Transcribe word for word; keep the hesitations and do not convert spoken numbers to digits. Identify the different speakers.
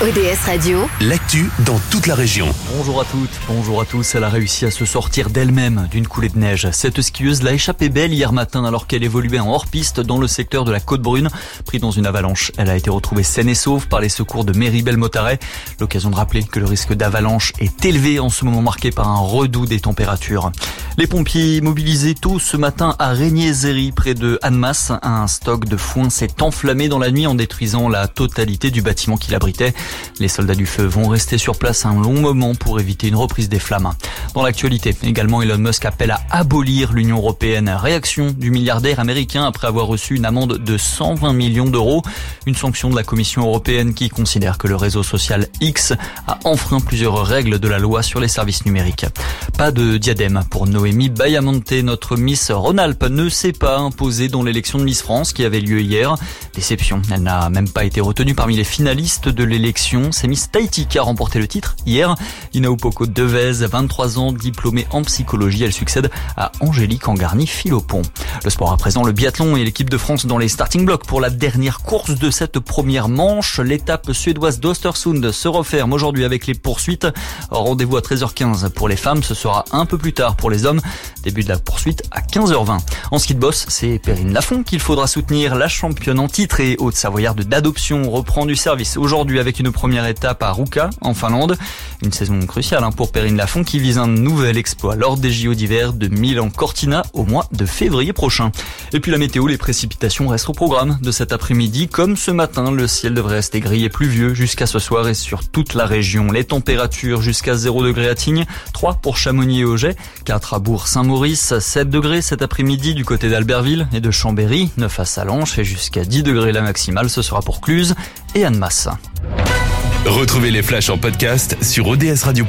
Speaker 1: O D S Radio,
Speaker 2: l'actu dans toute la région.
Speaker 3: Bonjour à toutes, bonjour à tous. Elle a réussi à se sortir d'elle-même d'une coulée de neige. Cette skieuse l'a échappé belle hier matin alors qu'elle évoluait en hors-piste dans le secteur de la Côte-Brune. Prise dans une avalanche, elle a été retrouvée saine et sauve par les secours de Méribel-Mottaret. L'occasion de rappeler que le risque d'avalanche est élevé en ce moment, marqué par un redout des températures. Les pompiers mobilisés tôt ce matin à Régnier-Zéry, près de Annemasse. Un stock de foin s'est enflammé dans la nuit en détruisant la totalité du bâtiment qui l'abritait. Les soldats du feu vont rester sur place un long moment pour éviter une reprise des flammes. Dans l'actualité, également, Elon Musk appelle à abolir l'Union européenne. Réaction du milliardaire américain après avoir reçu une amende de cent vingt millions d'euros. Une sanction de la Commission européenne qui considère que le réseau social X a enfreint plusieurs règles de la loi sur les services numériques. Pas de diadème pour Noémie Bayamonte. Notre Miss Rhône-Alpes ne s'est pas imposée dans l'élection de Miss France qui avait lieu hier. Déception, elle n'a même pas été retenue parmi les finalistes de l'élection. C'est Miss Tahiti qui a remporté le titre hier. Inaupoko Devez, vingt-trois ans, diplômée en psychologie. Elle succède à Angélique Angarny-Philopon. Le sport à présent, le biathlon et l'équipe de France dans les starting blocks pour la dernière course de cette première manche. L'étape suédoise d'Östersund se referme aujourd'hui avec les poursuites. Rendez-vous à treize heures quinze pour les femmes. Ce sera un peu plus tard pour les hommes. Début de la poursuite à quinze heures vingt. En ski de boss, c'est Perrine Lafont qu'il faudra soutenir. La championne en titre et haute-savoyarde d'adoption reprend du service aujourd'hui avec une première étape à Ruka, en Finlande. Une saison cruciale pour Perrine Lafont qui vise un nouvel exploit lors des J O d'hiver de Milan-Cortina au mois de février prochain. Et puis la météo, les précipitations restent au programme de cet après-midi. Comme ce matin, le ciel devrait rester gris et pluvieux jusqu'à ce soir et sur toute la région. Les températures jusqu'à zéro degré à Tignes, trois pour Chamonix et Auget, quatre à Bourg-Saint-Maurice, sept degrés cet après-midi du côté d'Albertville et de Chambéry, neuf à Sallanches et jusqu'à dix degrés la maximale, ce sera pour Cluse et Annemasse.
Speaker 2: Retrouvez les flashs en podcast sur o d s radio point com.